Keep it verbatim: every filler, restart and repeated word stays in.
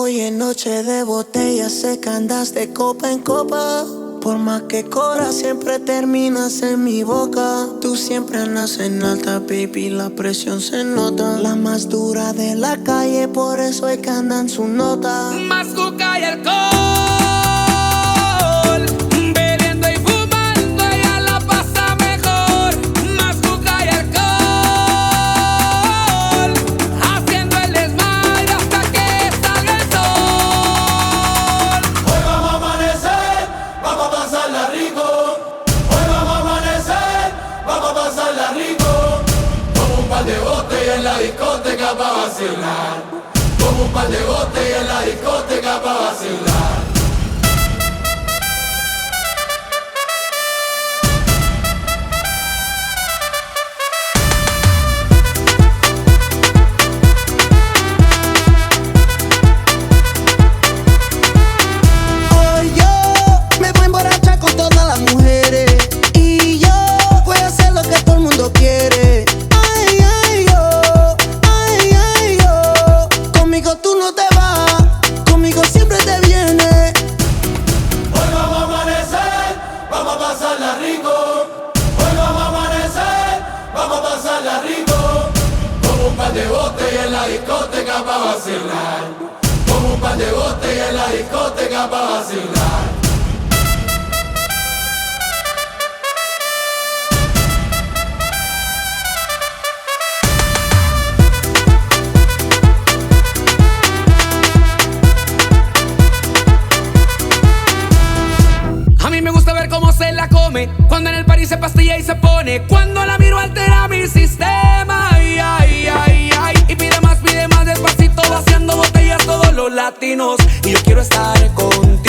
Hoy es noche de botella, sé que andas de copa en copa. Por más que corras, siempre terminas en mi boca. Tú siempre andas en alta, baby, la presión se nota. La más dura de la calle, por eso es que anda en su nota. Más coca y alcohol, bebiendo y fumando, ella la pasa mejor. Más coca y alcohol, haciendo el desmadre hasta que salga el sol. Hoy vamos a amanecer, vamos a pasarla rico. Hoy vamos a amanecer, vamos a pasarla rico. Como un par de botellas en la discoteca pa' vacilar. Como un par de botellas en la discoteca pa' vacilar. Hoy yo me voy a emborrachar con todas las mujeres. Y yo voy a hacer lo que todo el mundo quiere. Ay, ay, yo, ay, ay, yo. Conmigo tú no te vas, conmigo siempre te vienes. Hoy vamos a amanecer, vamos a pasarla rico. Hoy vamos a amanecer, vamos a pasarla rico. Como un par de botellas en la discoteca pa' vacilar. Como un par de botellas en la discoteca pa' vacilar. A mí me gusta ver cómo se la come, cuando en el party se pastilla y se pone. Cuando la miro altera mi sistema, ay, ay, ay, ay. Y pide más, pide más despacito, vaciando botellas todos los latinos. Y yo quiero estar contigo.